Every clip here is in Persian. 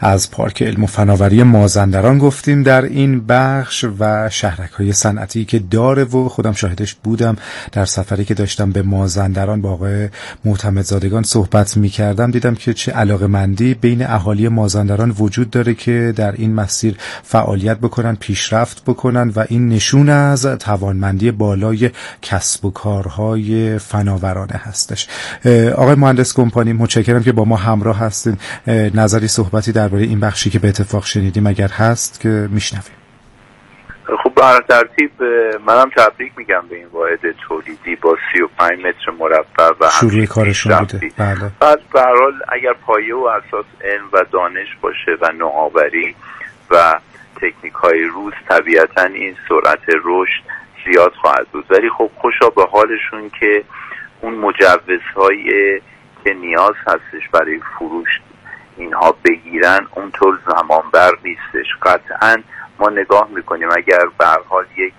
از پارک علم و فناوری مازندران گفتیم در این بخش و شهرک‌های صنعتی که داره و خودم شاهدش بودم در سفری که داشتم به مازندران با آقای معتمدزادگان صحبت می‌کردم. دیدم که چه علاقه‌مندی بین اهالی مازندران وجود داره که در این مسیر فعالیت بکنن، پیشرفت بکنن و این نشون از توانمندی بالای کسب و کارهای فناورانه هستش. آقای مهندس کمپانی، متشکرم که با ما همراه هستین. نظری صحبتی درباره این بخشی که به اتفاق شنیدیم اگر هست که میشنویم. خب به هر ترتیب منم تبریک میگم به این واحد تولیدی با 35 متر مربع و شروع کارشون بوده. بله. بعد به هر حال اگر پایه و اساس علم و دانش باشه و نوآوری و تکنیک های روز، طبیعتا این سرعت رشد زیاد خواهد بود. ولی خب خوشا به حالشون که اون مجوزهایی که نیاز هستش برای فروش اینها بگیرن اونطور زمانبر نیستش. قطعا ما نگاه میکنیم اگر به هر حال یک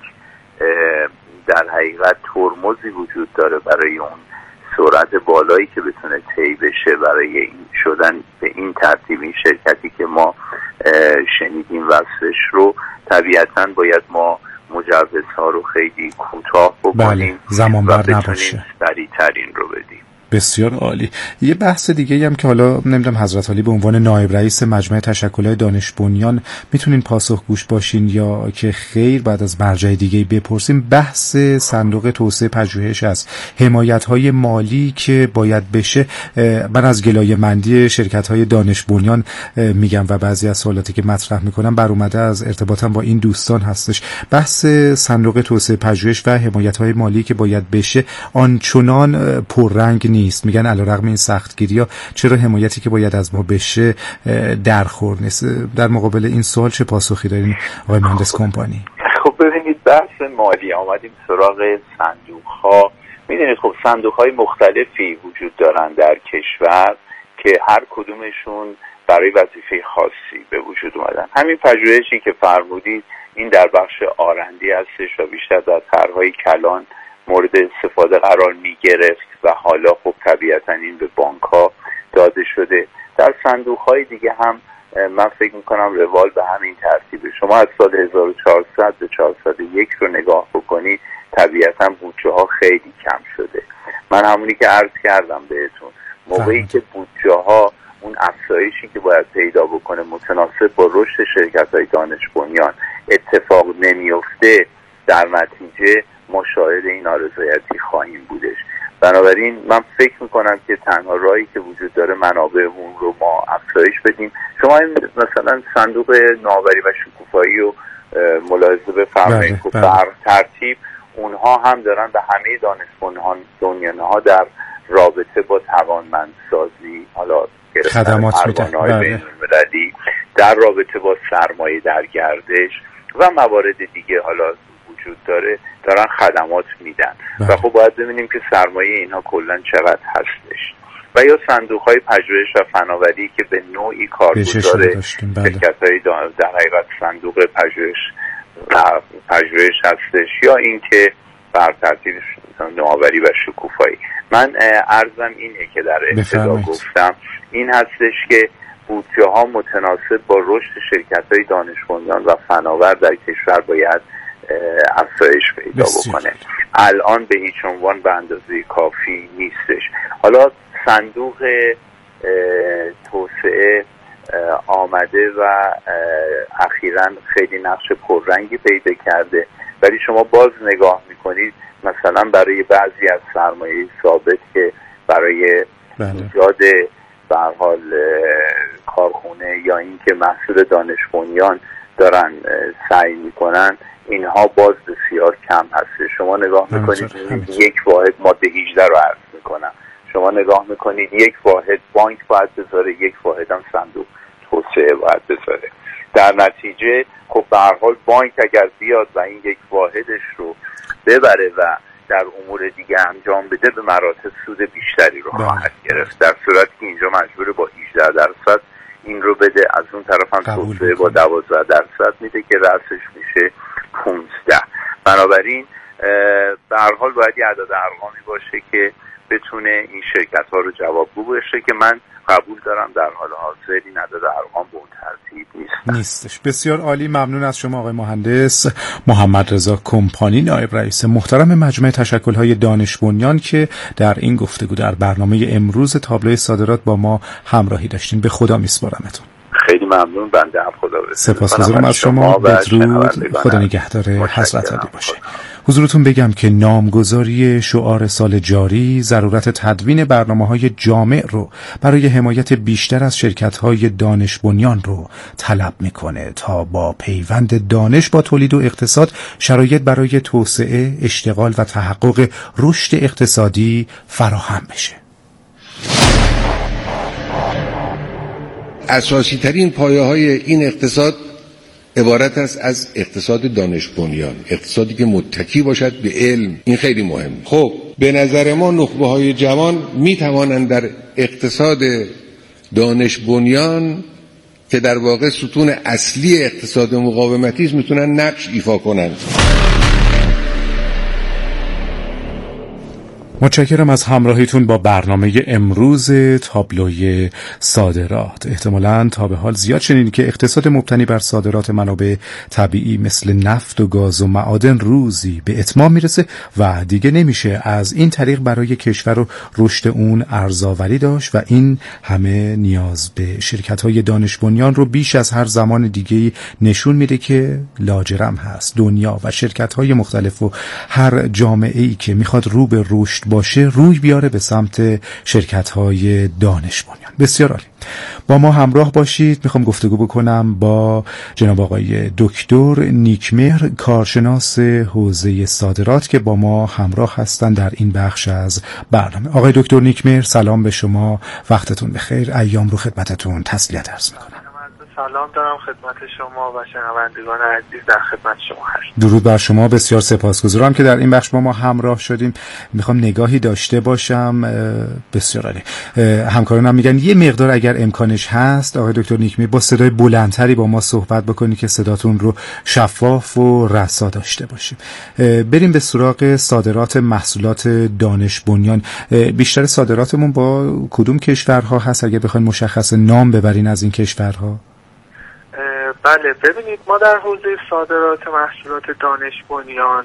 در حقیقت ترمزی وجود داره برای اون سرعت بالایی که بتونه طی بشه برای این شدن به این ترتیب این شرکتی که ما شنیدیم وصفش رو، طبیعتا باید ما مجوزها رو خیلی کوتاه بکنیم. بله، زمانبر نباشه، سریع‌ترین رو بدیم. بسیار عالی. یه بحث دیگه هم که حالا نمیدونم حضرت عالی به عنوان نایب رئیس مجمع تشکل‌های دانش بنیان میتونین پاسخگوش باشین یا که خیر بعد از مرجع دیگه بپرسیم، بحث صندوق توسعه پژوهش از حمایت‌های مالی که باید بشه. من از گلایه‌مندی شرکت‌های دانش بنیان میگم و بعضی از سوالاتی که مطرح میکنم بر اومده از ارتباطم با این دوستان هستش. بحث صندوق توسعه پژوهش و حمایت‌های مالی که باید بشه آنچنان پررنگ نیست. میگن علیرغم این سختگیری‌ها چرا حمایتی که باید از ما بشه درخور نیست. در مقابل این سوال چه پاسخی دارین آقای مهندس کمپانی؟ خب ببینید، بحث مالی آمدیم سراغ صندوق‌ها. میدونید خب صندوق‌های مختلفی وجود دارن در کشور که هر کدومشون برای وظیفه خاصی به وجود اومدن. همین پژوهشی که فرمودید این در بخش آرندی هستش و بیشتر در طرح‌های کلان مورد استفاده قرار می گرفت و حالا خب طبیعتا این به بانک ها داده شده. در صندوق های دیگه هم من فکر می کنم روال به همین ترتیبه. شما از سال 1400 به 401 رو نگاه بکنید، طبیعتا بودجه ها خیلی کم شده. من همونی که عرض کردم بهتون، موقعی که بودجه ها اون افزایشی که باید پیدا بکنه متناسب با رشد شرکت های دانش بنیان اتفاق نمیفته، در نتیجه ما شاهد این نارضایتی خواهیم بودش. بنابراین من فکر میکنم که تنها راهی که وجود داره منابع اون رو ما افزایش بدیم. شما مثلا صندوق نوآوری و شکوفایی رو ملاحظه بفرمایید که بر ترتیب اونها هم دارن به همه دانش بنیان‌ها در رابطه با توانمندسازی حالا خدمات میدن، بین‌المللی، در رابطه با سرمایه در گردش و موارد دیگه حالا وجود داره، دارن خدمات میدن. و خب باید ببینیم که سرمایه اینها کلا چقدر هستش. و یا صندوق های پژوهش و فناوری که به نوعی کارگزار شرکت های در حقیقت صندوق پژوهش هستش، یا اینکه بر ترتیب نوآوری و شکوفایی. من عرضم اینه که در ابتدا گفتم این هستش که بودجه ها متناسب با رشد شرکت های دانش بنیان و فناور در کشور باید افزایش پیدا بکنه. الان به هیچ عنوان به اندازه کافی نیستش. حالا صندوق توسعه آمده و اخیراً خیلی نقش پررنگی پیدا کرده، ولی شما باز نگاه میکنید مثلا برای بعضی از سرمایه ثابت که برای ایجاد به هر حال کارخونه یا اینکه محصول دانش بنیان دارن سعی میکنن، اینها باز بسیار کم هست. شما نگاه میکنید یک واحد ماده 18 رو عرض میکنم، شما نگاه میکنید یک واحد بانک باید بذاره، یک واحد هم صندوق توسعه باید بذاره. در نتیجه خب به هر حال بانک اگر بیاد و این یک واحدش رو ببره و در امور دیگه انجام بده، به مراتب سود بیشتری رو خواهد گرفت، در صورتی که اینجا مجبور با 18% این رو بده، از اون طرف هم توسعه با 12% میده که رأسش میشه 15. بنابراین به هر حال باید یه عدد ارقامی باشه که بتونه این شرکت ها رو جوابگو باشه، که من قبول دارم در حال حاضر این عدد ارقام به اون ترتیب نیستش. بسیار عالی، ممنون از شما آقای مهندس محمد رضا کمپانی، نایب رئیس محترم مجمع تشکل‌های دانش بنیان که در این گفتگو در برنامه امروز تابلوی صادرات با ما همراهی داشتین. به خدا میسپارمتون. خیلی ممنون. بنده هم خدا سپاسگزارم از شما. بدرود، خدا نگهدار حضرت علی باشه. حضورتون بگم که نامگذاری شعار سال جاری ضرورت تدوین برنامه‌های جامع رو برای حمایت بیشتر از شرکت‌های دانش بنیان رو طلب میکنه تا با پیوند دانش با تولید و اقتصاد شرایط برای توسعه، اشتغال و تحقق رشد اقتصادی فراهم بشه. اساسی ترین پایه های این اقتصاد عبارت است از اقتصاد دانش بنیان، اقتصادی که متکی باشد به علم. این خیلی مهم. خب به نظر ما نخبه های جوان می توانند در اقتصاد دانش بنیان که در واقع ستون اصلی اقتصاد مقاومتی است میتونن نقش ایفا کنند. متشکرم از همراهیتون با برنامه امروز تابلوی صادرات. احتمالاً تا به حال زیاد شنیدید که اقتصاد مبتنی بر صادرات منابع طبیعی مثل نفت و گاز و معادن روزی به اتمام میرسه و دیگه نمیشه از این طریق برای کشور و رشد اون ارزآوری داشت و این همه نیاز به شرکت‌های دانش بنیان رو بیش از هر زمان دیگه‌ای نشون میده که لاجرم هست دنیا و شرکت‌های مختلف و هر جامعه‌ای که میخواد رو به رشد باشه روی بیاره به سمت شرکت‌های دانش بنیان. بسیار عالی. با ما همراه باشید. میخوام گفتگو بکنم با جناب آقای دکتر نیکمهر، کارشناس حوزه صادرات که با ما همراه هستند در این بخش از برنامه. آقای دکتر نیکمهر، سلام به شما، وقتتون بخیر، ایام رو خدمتتون تسلیت عرض میکنم. سلام دارم خدمت شما و شنوندگان عزیز در خدمت شما هستم. درود بر شما، بسیار سپاسگزارم که در این بخش با ما همراه شدیم. میخوام نگاهی داشته باشم. بسیار عالی. همکارانم میگن یه مقدار اگر امکانش هست آقای دکتر نیکمهر با صدای بلندتری با ما صحبت بکنید که صداتون رو شفاف و رسا داشته باشیم. بریم به سراغ صادرات محصولات دانش بنیان. بیشتر صادراتمون با کدوم کشورها هست اگه بخواید مشخص نام ببرین از این کشورها؟ بله، ببینید ما در حوزه صادرات محصولات دانش بنیان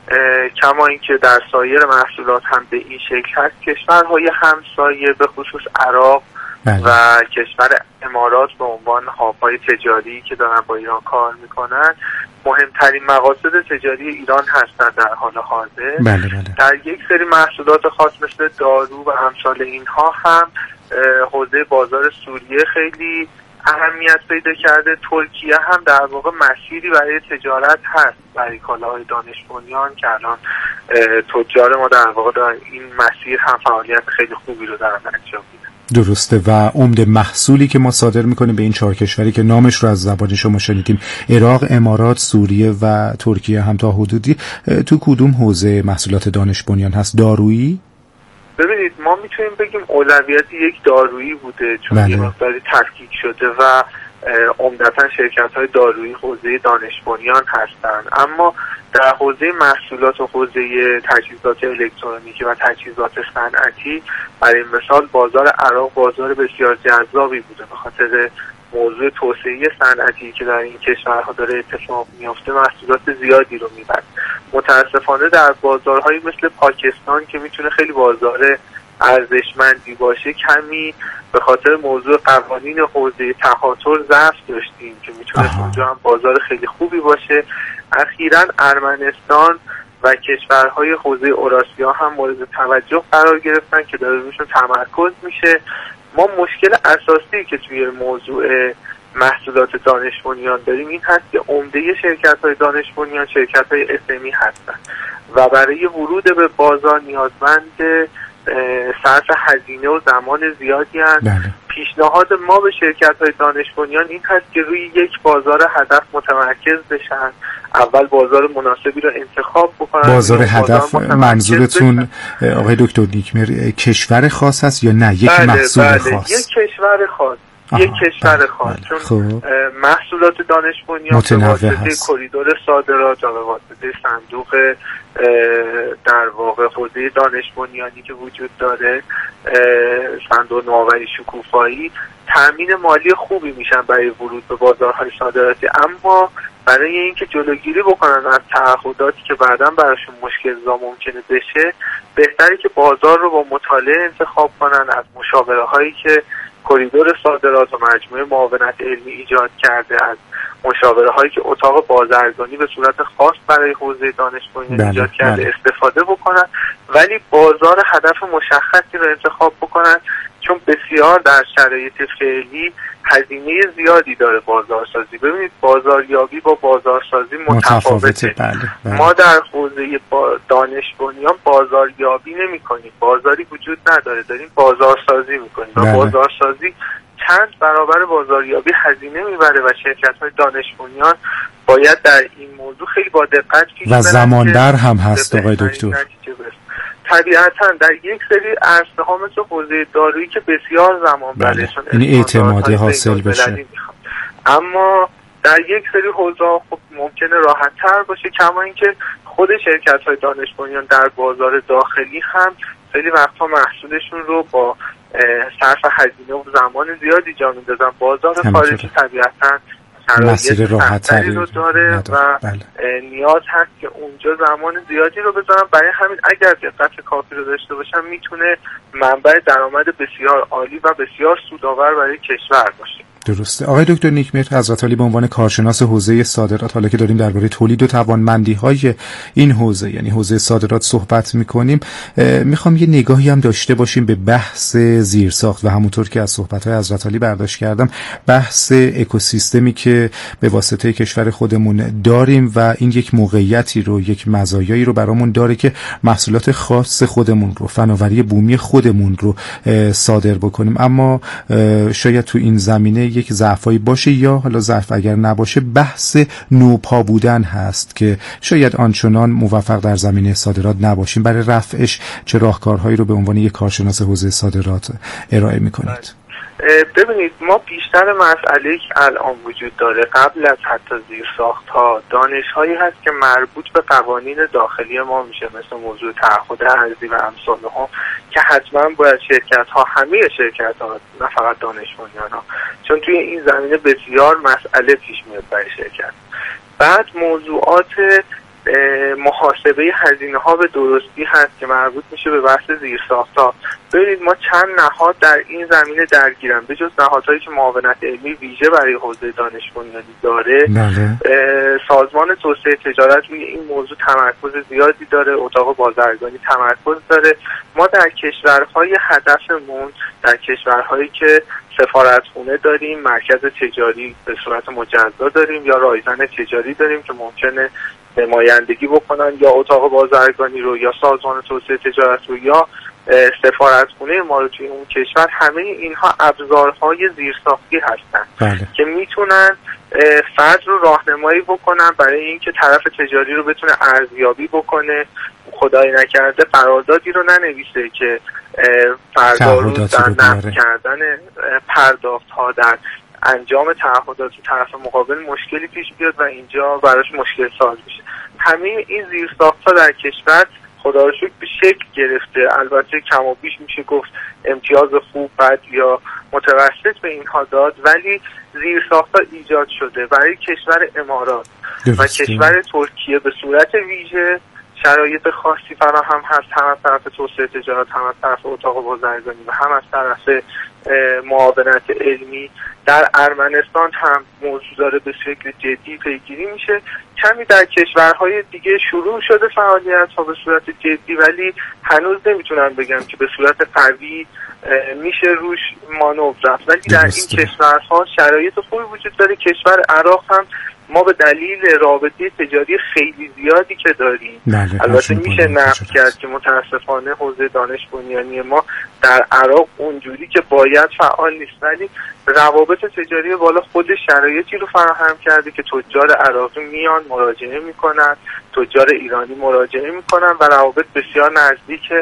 کما اینکه در سایر محصولات هم به این شکل هست، کشورهای همسایه به خصوص عراق و کشور امارات به عنوان هاب‌های تجاری که دارن با ایران کار میکنن مهمترین مقاصد تجاری ایران هستند در حال حاضر. در یک سری محصولات خاص مثل دارو و امثال اینها هم حوزه بازار سوریه خیلی اهمیت پیدا کرده. ترکیه هم در واقع مسیری برای تجارت هست برای کالاهای دانش بنیان که الان تجار ما در واقع در این مسیر هم فعالیت خیلی خوبی رو دارن انجام میدن. درسته. و عمده محصولی که ما صادر میکنیم به این 4 کشوری که نامش رو از زبان شما شنیدیم، عراق، امارات، سوریه و ترکیه هم تا حدودی، تو کدوم حوزه محصولات دانش بنیان هست؟ دارویی؟ ببینید ما میتونیم بگیم اولویت یک دارویی بوده چون یه مقداری تفکیک شده و عمدتاً شرکت‌های دارویی حوزه دانش بنیان هستند، اما در حوزه محصولات و حوزه تجهیزات الکترونیکی و تجهیزات صنعتی برای مثال بازار عراق بازار بسیار جذابی بوده به خاطر موضوع توسعه صنعتی که در این کشورها داره اتفاق میفته، محصولات زیادی رو میبرد. متاسفانه در بازارهایی مثل پاکستان که میتونه خیلی بازار ارزشمندی باشه کمی به خاطر موضوع قوانین حوزه تخاطر ضعف داشتیم که میتونه اونجا هم بازار خیلی خوبی باشه. اخیراً ارمنستان و کشورهای حوزه اوراسیا هم مورد توجه قرار گرفتن که داره روشون تمرکز میشه. ما مشکل اساسی که توی موضوع محصولات دانش بنیان داریم این هست که عمده شرکت‌های دانش بنیان شرکت‌های اسمی هستن و برای ورود به بازار نیازمند صرف هزینه و زمان زیادی هستند. پیشنهاد ما به شرکت‌های دانش بنیان این هست که روی یک بازار هدف متمرکز بشن. اول بازار مناسبی رو انتخاب بکنن. بازار هدف منظورتون آقای دکتر نیکمهر کشور خاص هست یا نه یک محصول خاص؟ یک کشور خاص. یک کشور خاص، چون محصولات دانش بنیان به واسطه کریدور صادرات و به واسطه صندوق در واقع حوزه دانش بنیانی که وجود داره، صندوق نوآوری شکوفایی، تامین مالی خوبی میشن برای ورود به بازارهای صادراتی. اما برای اینکه جلوگیری بکنن از تعهداتی که بعداً براشون مشکل‌زا ممکنه بشه، بهتره که بازار رو با مطالعه انتخاب کنن، از مشاوره هایی که کریدور صادرات و مجموعه معاونت علمی ایجاد کرده، از مشاوره هایی که اتاق بازرگانی به صورت خاص برای حوزه دانش بنیان ایجاد کرده استفاده بکنن، ولی بازار هدف مشخصی رو انتخاب بکنن، چون بسیار در شرایط فعلی هزینه زیادی داره بازارسازی. ببینید بازاریابی با بازارسازی متفاوته. بله. ما در حوزه دانش بنیان بازاریابی نمی کنیم، بازاری وجود نداره، داریم بازارسازی میکنیم و بازارسازی چند برابر بازاریابی هزینه میبره و شرکت‌های دانش بنیان باید در این موضوع خیلی با دقت پیش برن و زمانبر هم هست آقای دکتر. طبیعتاً در یک سری عرصه‌ها مثل حوزه دارویی که بسیار زمان بره، چون این اعتمادی حاصل بشه، اما در یک سری حوزه‌ها خب ممکنه راحت‌تر باشه. کما اینکه خود شرکت‌های دانش بنیان در بازار داخلی هم خیلی وقتا محصولشون رو با صرف هزینه و زمان زیادی جا میندازن. بازار خارجی طبیعتاً مسیر راحت‌تری رو داره و نیاز هست که اونجا زمان زیادی رو بذارن. برای همین اگر دقت کافی رو داشته باشن میتونه منبع درآمد بسیار عالی و بسیار سودآور برای کشور باشه. درسته. آقای دکتر نیکمهر حضرت عالی به عنوان کارشناس حوزه صادرات، حالا که داریم درباره تولید و توانمندی‌های این حوزه یعنی حوزه صادرات صحبت می‌کنیم، می‌خوام یه نگاهی هم داشته باشیم به بحث زیرساخت و همونطور که از صحبت‌های حضرت عالی برداشت کردم، بحث اکوسیستمی که به واسطه کشور خودمون داریم و این یک موقعیتی رو، یک مزایایی رو برامون داره که محصولات خاص خودمون رو، فناوری بومی خودمون رو صادر بکنیم. اما شاید تو این زمینه یک ضعفایی باشه، یا حالا ضعف اگر نباشه بحث نوپا بودن هست که شاید آنچنان موفق در زمینه صادرات نباشیم. برای رفعش چه راهکارهایی رو به عنوان یک کارشناس حوزه صادرات ارائه می‌کنید؟ ببینید ما بیشتر مسئله‌ای که الان وجود داره قبل از حتی زیرساخت‌ها دانش‌هایی هست که مربوط به قوانین داخلی ما میشه، مثل موضوع تعهد ارضی و امثالها که حتما باید شرکت‌ها، همه شرکت‌ها نه فقط دانش بنیان‌ها، چون توی این زمینه بسیار مسئله پیش میاد برای شرکت. بعد موضوعات محاسبه هزینه ها به درستی هست که مربوط میشه به بحث زیرساخت‌ها. ببینید ما چند نهاد در این زمینه درگیرن، به جز نهادهایی که معاونت علمی ویژه برای حوزه دانش بنیانی داره. سازمان توسعه تجارت روی این موضوع تمرکز زیادی داره، اتاق بازرگانی تمرکز داره. ما در کشورهای هدفمون، در کشورهایی که سفارتخونه داریم، مرکز تجاری به صورت مجزا داریم یا رایزن تجاری داریم که ممکنه نمایندگی بکنن یا اتاق بازرگانی رو یا سازمان توسعه تجارت رو یا سفارتخونه ما رو توی اون کشور، همه اینها ابزارهای زیرساختی هستن که میتونن فرد رو راهنمایی بکنن برای اینکه طرف تجاری رو بتونه ارزیابی بکنه، خدای نکرده قراردادی رو ننویسه که فردا رو در نقد کردن پرداخت ها، در انجام تعهدات طرف مقابل مشکلی پیش بیاد و اینجا براش مشکل ساز میشه. همه این زیرساخت‌ها در کشور خدا رو شکر به شکل گرفته. البته کم و بیش میشه گفت امتیاز خوب، بد یا متوسط به اینها داد، ولی زیرساخت‌ها ایجاد شده برای کشور امارات و کشور ترکیه به صورت ویژه. شرایط خاصی فراهم هست، هم از طرف توسعه تجارت، هم از طرف اتاق بازرگانی و هم از طرف معاونت علمی. در ارمنستان هم موضوع داره به شکل جدی پیگیری میشه. کمی در کشورهای دیگه شروع شده فعالیت ها به صورت جدی، ولی هنوز نمیتونم بگم که به صورت قوی میشه روش مانور رفت. ولی در این کشورها شرایط خوبی وجود داره. کشور عراق هم ما به دلیل رابطه تجاری خیلی زیادی که داریم، البته میشه نقد کرد که متاسفانه حوزه دانش بنیانی ما در عراق اونجوری که باید فعال نیست، ولی روابط تجاری بالا خود شرایطی رو فراهم کرده که تجار عراقی میان مراجعه میکنن، تجار ایرانی مراجعه میکنن و روابط بسیار نزدیکه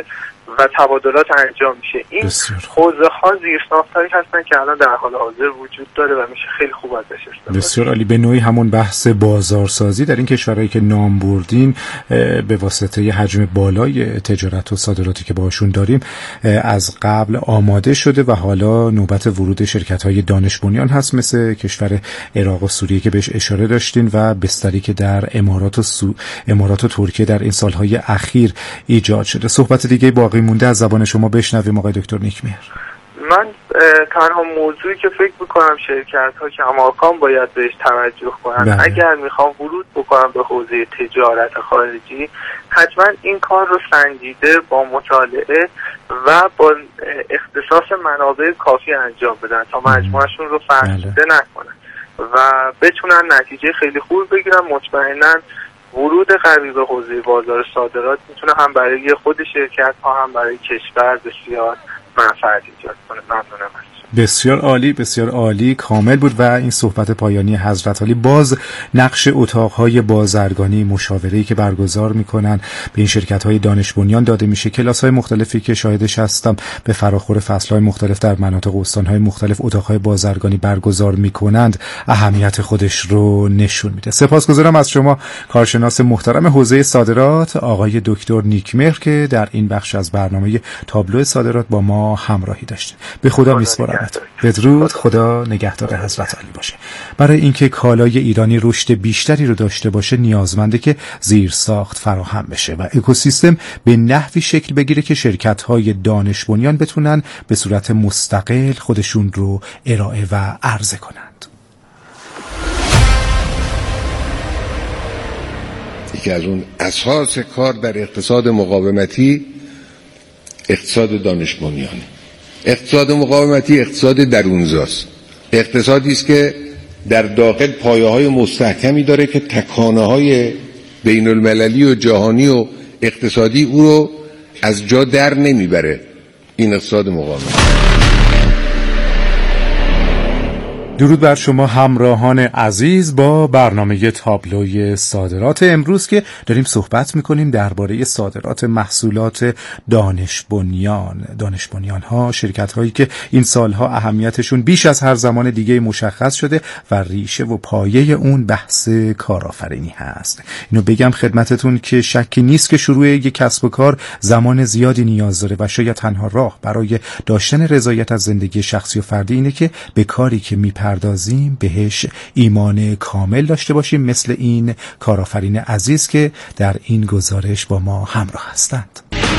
و تبادلات انجام میشه. این حوزه ها زیرساخت‌هایی هستن که الان در حال حاضر وجود داره و میشه خیلی خوب ازش استفاده. بسیار عالی. به نوعی همون بحث بازارسازی در این کشورهایی که نام بردین به واسطه حجم بالای تجارت و صادراتی که باشون داریم از قبل آماده شده و حالا نوبت ورود شرکت‌های دانش بنیان هست، مثل کشور عراق و سوریه که بهش اشاره داشتین و بستری که در امارات و ترکیه در این سالهای اخیر ایجاد شده. صحبت دیگه باقی مونده از زبان شما بشنویم آقای دکتر نیکمهر. من تنها موضوعی که فکر میکنم شرکت‌ها که هماکان باید بهش توجه کنن اگر میخوام ورود بکنم به حوزه تجارت خارجی، حتما این کار رو سنجیده با مطالعه و با اختصاص منابع کافی انجام بدن تا مجموعشون رو فرسوده نکنن و بتونن نتیجه خیلی خوب بگیرن. مطمئناً ورود قوی به حوزه بازار صادرات میتونه هم برای خود شرکت ها هم برای کشور بسیار منفعت ایجاد کنه. ممنونم. بسیار عالی، بسیار عالی، کامل بود. و این صحبت پایانی حضرت علی باز نقش اتاقهای بازرگانی، مشاوره‌ای که برگزار میکنن به این شرکت‌های دانش بنیان داده میشه، کلاس‌های مختلفی که شاهدش هستم به فراخور فصل‌های مختلف در مناطق و استان‌های مختلف اتاقهای بازرگانی برگزار میکنند، اهمیت خودش رو نشون میده. سپاسگزارم از شما کارشناس محترم حوزه صادرات آقای دکتر نیکمهر که در این بخش از برنامه تابلو صادرات با ما همراهی داشتید. به خدا میسپارم. بدرود. خدا نگهدار حضرت علی باشه. برای اینکه کالای ایرانی رشد بیشتری رو داشته باشه نیازمنده که زیرساخت فراهم بشه و اکوسیستم به نحوی شکل بگیره که شرکت‌های دانش بنیان بتونن به صورت مستقل خودشون رو ارائه و عرضه کنند. یکی از اون اساس کار در اقتصاد مقاومتی اقتصاد دانش بنیانه. اقتصاد مقاومتی اقتصاد درونزاست، اقتصادی است که در داخل پایه‌های مستحکمی داره که تکانه‌های بین المللی و جهانی و اقتصادی او رو از جا در نمیبره. این اقتصاد مقاومتی. درود بر شما همراهان عزیز با برنامه تابلوی صادرات امروز که داریم صحبت میکنیم درباره صادرات محصولات دانش بنیان ها، شرکت هایی که این سالها اهمیتشون بیش از هر زمان دیگه مشخص شده و ریشه و پایه اون بحث کارآفرینی هست. اینو بگم خدمتتون که شکی نیست که شروع یک کسب و کار زمان زیادی نیاز داره و شاید تنها راه برای داشتن رضایت از زندگی شخصی و فردی اینه که به کاری که میپردازیم بهش ایمان کامل داشته باشیم، مثل این کارآفرین عزیز که در این گزارش با ما همراه هستند.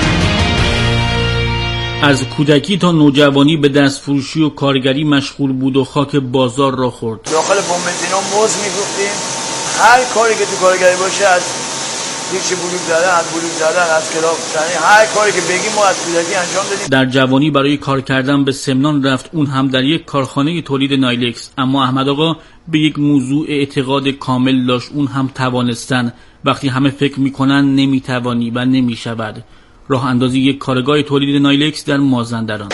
از کودکی تا نوجوانی به دستفروشی و کارگری مشغول بود و خاک بازار را خورد. داخل بومبنزینا موز می‌فروختیم. هر کاری که تو کارگری باشه، از هیچ بلوک زدن، از کلاب زدن، هر کاری که بگیم ما از کودکی انجام دادیم. در جوانی برای کار کردن به سمنان رفت، اون هم در یک کارخانه تولید نایلکس. اما احمد آقا به یک موضوع اعتقاد کامل داشت، اون هم توانستن. وقتی همه فکر میکنن نمیتوانی و نمیشود. راه اندازی یک کارگاه تولید نایلکس در مازندران.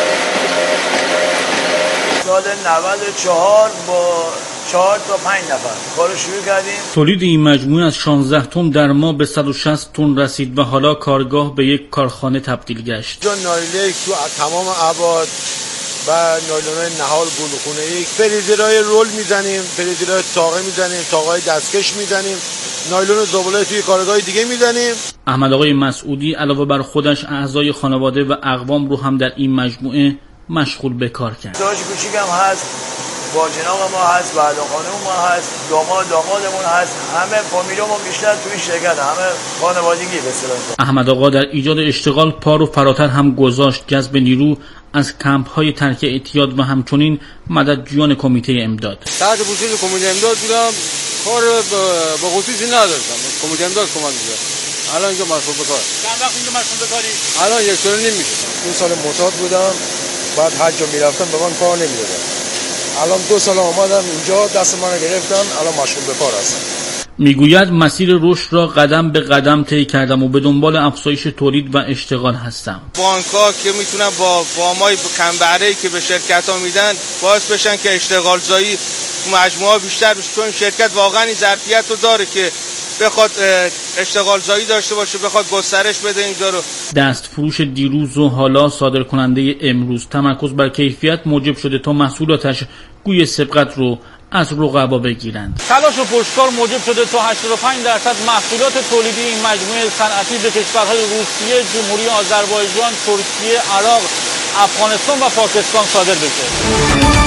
سال 94 با 4 تا 5 نفر کارو شروع کردیم. تولید این مجموعه از 16 تن در ماه به 160 تن رسید و حالا کارگاه به یک کارخانه تبدیل گشت. تو نایلکس تو تمام ابعاد و نایلون‌های نهال گلخونه‌ای، فریزرهای رول میزنیم، فریزرهای تاقه میزنیم، تاقه‌های دستکش میزنیم، نایلون زباله توی کارگاه دیگه میزنیم. احمد آقای مسعودی علاوه بر خودش اعضای خانواده و اقوام رو هم در این مجموعه مشغول به کار کرد. داش کوچیکم هست، با جناب ما هست، بعد خانم ما هست، دامادمون هست، همه فامیلمون بیشتر تو این شرکت، همه خانوادگی به اصطلاح. احمد آقا در ایجاد اشتغال پا رو فراتر هم گذاشت، جذب نیرو از کمپ‌های ترک اعتیاد و همچنین مددجویان کمیته امداد. تحت پوشش کمیته امداد بودم، کار با خصوصی نداشتم. کمیته امداد کمک می‌کرد. الان اینجا مشغول به کار. چند وقت اینجا مشغول به کاری؟ الان 1 سال نیم میشه. اون سال معتاد بودم، بعد هر جا میرفتم به من کار نمیدادن. الان 2 سال اومدم اینجا، دست منو گرفتن، الان مشغول به کار هستم. میگوید مسیر رشد را قدم به قدم طی کردم و به دنبال افزایش تولید و اشتغال هستم. بانک‌ها که میتونن با وامای کم بهره‌ای که به شرکت‌ها میدن باعث بشن که اشتغال زایی تو مجموعه بیشتر بشه، چون شرکت واقعا این ظرفیت رو داره که بخواد اشتغال زایی داشته باشه، بخواد گسترش بده اینجا رو. دست فروش دیروز و حالا صادر کننده امروز تمرکز بر کیفیت موجب شده تا محصولاتش گوی سبقت رو از رقبا بگیرند. تلاش و پشتکار موجب شده تا 85% محصولات تولیدی این مجموعه صنعتی به کشورهای روسیه، جمهوری آذربایجان، ترکیه، عراق، افغانستان و پاکستان صادر بشه.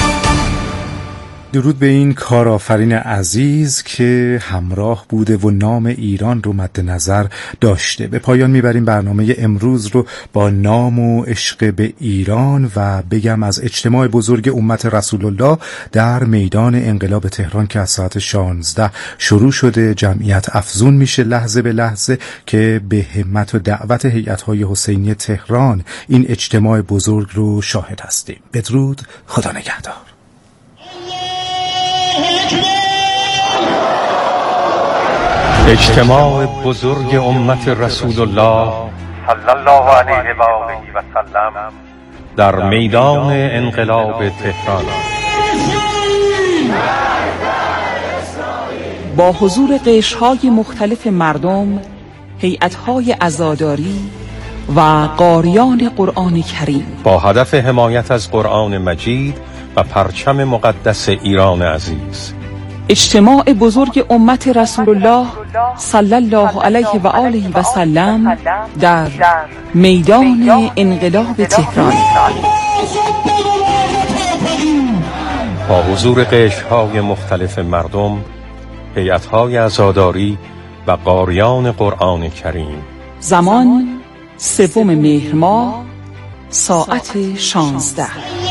درود به این کارآفرین عزیز که همراه بوده و نام ایران رو مد نظر داشته. به پایان میبریم برنامه امروز رو با نام و عشق به ایران و بگم از اجتماع بزرگ امت رسول الله در میدان انقلاب تهران که از ساعت 16 شروع شده. جمعیت افزون میشه لحظه به لحظه که به همت و دعوت هیئت‌های حسینی تهران این اجتماع بزرگ رو شاهد هستیم. بدرود، خدا نگهدار. اجتماع بزرگ امت رسول الله صلی الله علیه و آله و سلم در میدان انقلاب تهران با حضور قشرهای مختلف مردم، هیئت‌های عزاداری و قاریان قرآن کریم با هدف حمایت از قرآن مجید و پرچم مقدس ایران عزیز. اجتماع بزرگ امت رسول الله صلی الله علیه و آله و سلم در میدان انقلاب تهران با حضور قشرهای مختلف مردم، هیئت‌های عزاداری و قاریان قرآن کریم. زمان 3 مهر ماه ساعت 16.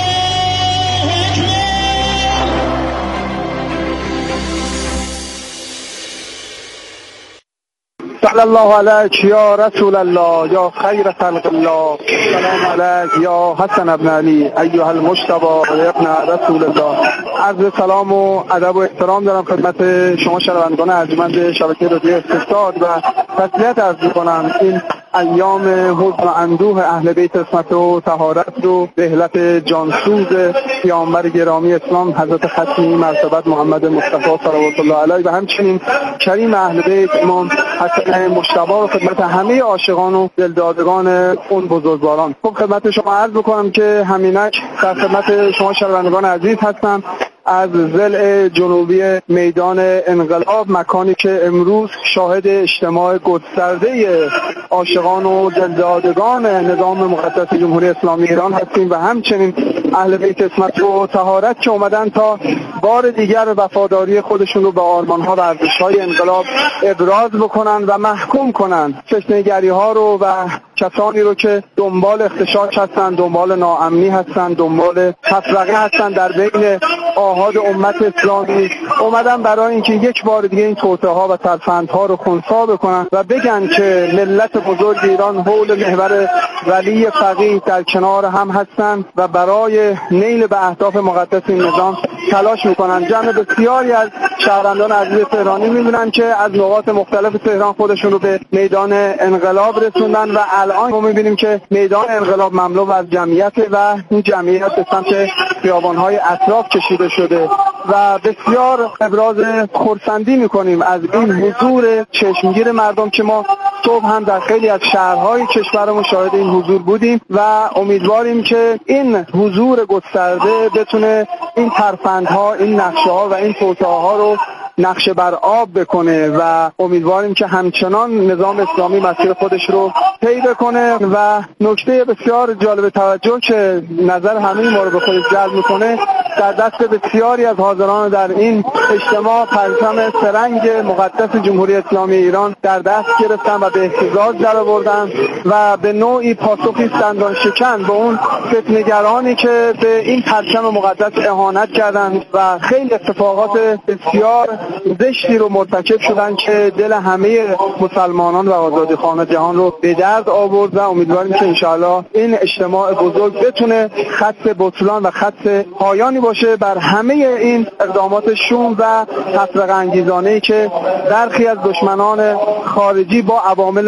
صلی الله علیک یا رسول الله یا خیر خلق الله. سلام علیک یا حسن ابن علی ایها المجتبی ابن رسول الله. عرض سلام و ادب و احترام دارم خدمت شما شنوندگان ارجمند شبکه رادیو استاد و تسلیت عرض می‌کنم. این ایام حزن و اندوه اهل بیت عصمت و طهارت رو به رحلت جانسوز پیامبر گرامی اسلام حضرت ختمی مرتبت محمد مصطفی صلوات الله علیه و همچنین کریم اهل بیت امام حسن مجتبی و خدمت همه عاشقان و دلدادگان اون بزرگواران. خب خدمت شما عرض بکنم که همینک در خدمت شما شنوندگان عزیز هستم از ضلع جنوبی میدان انقلاب، مکانی که امروز شاهد اجتماع گسترده عاشقان و دلدادگان نظام مقدس جمهوری اسلامی ایران هستیم و همچنین اهل بیت عصمت و طهارت که اومدن تا بار دیگر وفاداری خودشون رو به آرمان‌ها و ارزش‌های انقلاب ابراز بکنن و محکوم کنن فتنه‌گری‌ها رو و کسانی رو که دنبال اختشاش هستن، دنبال ناامنی هستن، دنبال تفرقه هستن در بین آحاد امت اسلامی. اومدن برای اینکه یک بار دیگه این توطئه‌ها و ترفندها رو خنثی بکنن و بگن که ملت بزرگ ایران حول محور ولی فقیه در کنار هم هستن و برای نیل به اهداف مقدس این نظام تلاش میکنن. جمع بسیاری از شهروندان عزیز تهرانی میبینن که از نقاط مختلف تهران خودشون رو به میدان انقلاب رسوندن و الان ما میبینیم که میدان انقلاب مملو از جمعیت و این جمعیت به سمت خیابان‌های اطراف کشیده شده و بسیار ابراز خرسندی میکنیم از این حضور چشمگیر مردم که ما صبح هم در خیلی از شهرهای کشورمون شاهد این حضور بودیم و امیدواریم که این حضور گسترده بتونه این ترفندها، این نقشه‌ها و این توطئه‌ها رو نقشه بر آب بکنه و امیدواریم که همچنان نظام اسلامی مسیر خودش رو طی بکنه. و نکته بسیار جالب توجه که نظر همه ما رو به خودش جلب میکنه، در دست بسیاری از حاضران در این اجتماع پرچم سرنگ مقدس جمهوری اسلامی ایران در دست گرفتن و به احتجاج درآوردن و به نوعی پاسخی دندان شکن به اون فتنه‌گرانی که به این پرچم مقدس اهانت کردند و خیلی اتفاقات بسیار زشتی رو مرتکب شدن که دل همه مسلمانان و آزادیخواهان جهان رو به درد آورد و امیدواریم که انشاءالله این اجتماع بزرگ بتونه خط بطلان و خط پایانی باشه بر همه این اقدامات شوم و تفرقه انگیزانه‌ای که برخی از دشمنان خارجی با عوامل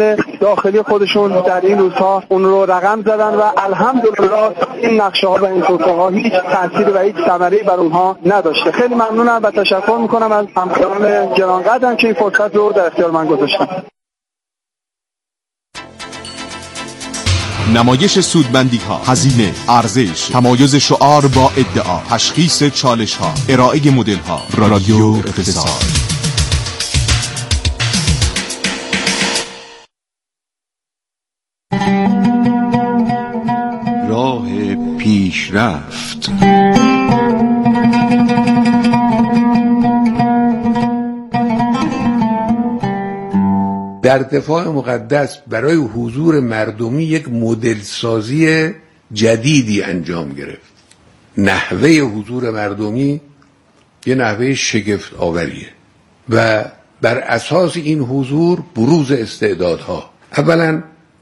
داخلی خودشون در این روزها اون رو رقم زدن و الحمدلله این نقشه ها و این توسعه هیچ تأثیری و هیچ ثمره‌ای بر اونها نداشته. خیلی ممنونم و تشکر میکنم از همکاران گرانقدرم که این فرصت رو در اختیار من گذاشتن. نمایش سودمندی‌ها، هزینه، ارزش، تمایز شعار با ادعا، تشخیص چالش‌ها، ارائه مدل‌ها. رادیو اقتصاد. راه پیشرفت. در دفاع مقدس برای حضور مردمی یک مدل سازی جدیدی انجام گرفت. نحوه حضور مردمی یه نحوه شگفت آوریه و بر اساس این حضور بروز استعدادها. اولا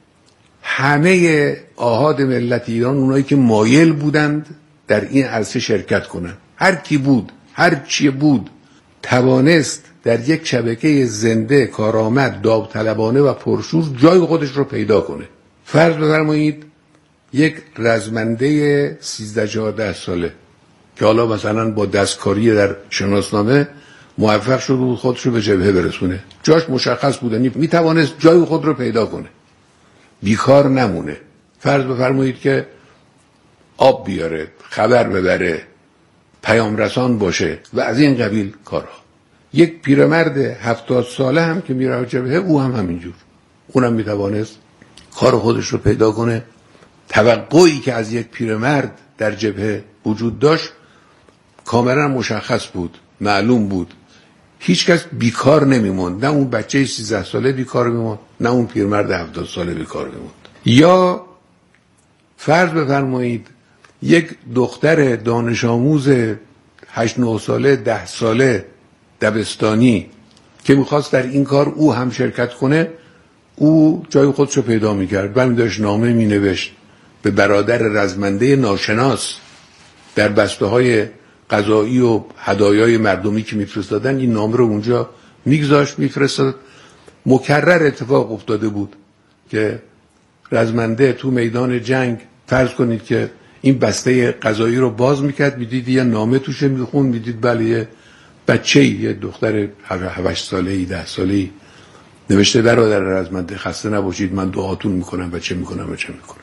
همه آحاد ملت ایران، اونایی که مایل بودند در این عرصه شرکت کنند، هر کی بود، هر چی بود، توانست در یک شبکه زنده، کارآمد، داوطلبانه و پرشور جای خودش رو پیدا کنه. فرض بفرمایید یک رزمنده 13-14 ساله که حالا مثلا با دستکاری در شناسنامه موفق شد و خودش رو به جبهه برسونه، جاش مشخص بوده، میتوانست جای خود رو پیدا کنه، بیکار نمونه. فرض بفرمایید که آب بیاره، خبر ببره، پیام رسان باشه و از این قبیل کارها. یک پیرمرد 70 ساله هم که میره جبهه، او هم همینجور، اونم میتوانست کار خودش رو پیدا کنه. توقعی که از یک پیرمرد در جبهه وجود داشت کاملا مشخص بود، معلوم بود. هیچ کس بیکار نمیموند، نه اون بچه 13 ساله بیکار میموند، نه اون پیرمرد 70 ساله بیکار میموند. یا فرض بفرمایید یک دختر دانش آموز 8-9 ساله، 10 ساله دبستانی که میخواست در این کار او هم شرکت کنه، او جای خودش رو پیدا میکرد. برمی داشت نامه مینوشت به برادر رزمنده ناشناس در بسته های غذایی و هدایای مردمی که میفرستادن، این نامه رو اونجا میگذاشت میفرستاد. مکرر اتفاق افتاده بود که رزمنده تو میدان جنگ، فرض کنید که این بسته غذایی رو باز میکرد، میدید یه نامه توشه، میخون، میدید بله یه بچه‌ای، یه دختر 8 ساله‌ای 10 ساله‌ای نوشته برادر رزمنده خسته نباشید، من دعاتون میکنم و چه میکنم.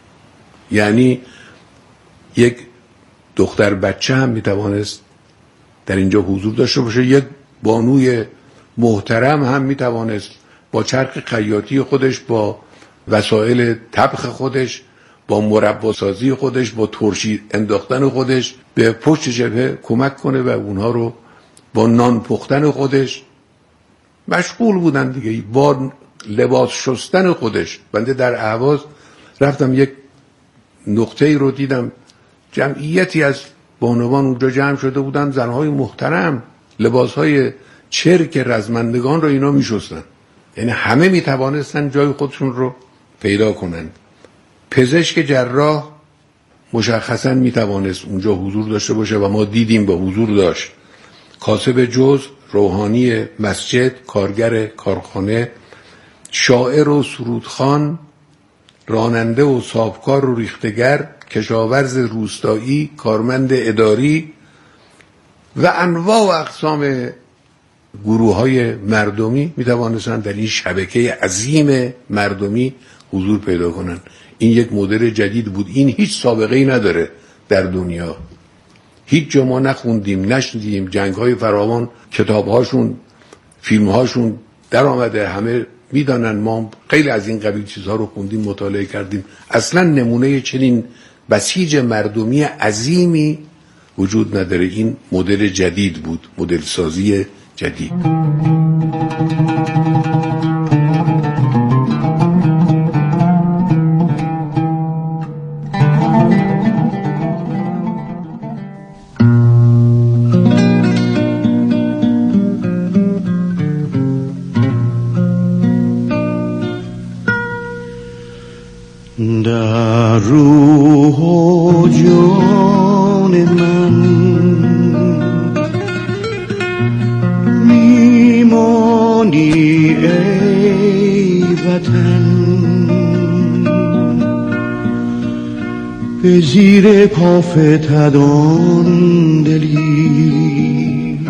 یعنی یک دختر بچه هم میتوانست در اینجا حضور داشته باشه. یک بانوی محترم هم میتوانست با چرخ خیاطی خودش، با وسایل طبخ خودش، با مرباسازی خودش، با ترشی انداختن خودش به پشت جبهه کمک کنه و اونها رو با نان پختن خودش مشغول بودن دیگه، با لباس شستن خودش. بنده در اهواز رفتم یک نقطه‌ای رو دیدم، جمعیتی از بانوان اونجا جمع شده بودن، زنهای محترم لباسهای چرک رزمندگان رو اینا میشستن. یعنی همه میتوانستن جای خودشون رو پیدا کنن. پزشک جراح مشخصا میتوانست اونجا حضور داشته باشه و ما دیدیم با حضور داشت. کاسب جز، روحانی مسجد، کارگر کارخانه، شاعر و سرودخوان، راننده و صابکار و ریختگر، کشاورز روستایی، کارمند اداری و انواع و اقسام گروه‌های مردمی میتوانستند در این شبکه عظیم مردمی حضور پیدا کنند. این یک مدل جدید بود. این هیچ سابقه‌ای نداره در دنیا. هیچ جا ما نخوندیم، نشنیدیم. جنگ‌های فراوان کتاب‌هاشون، فیلم‌هاشون در آمده، همه میدانن. ما خیلی از این قبیل چیزها رو خوندیم، مطالعه کردیم. اصلا نمونه چنین بسیج مردمی عظیمی وجود نداره. این مدل جدید بود، مدل سازی جدید. در روح و جان من میمانی ای وطن، به زیر پا فتدان دلی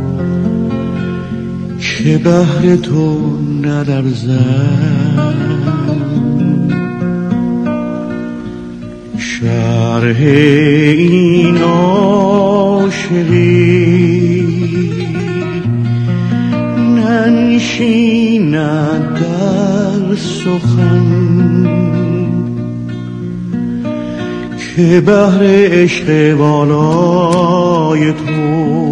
که بهر تو ندرزد. شرح این عاشقی ننشیند در سخن که بهر عشق والای تو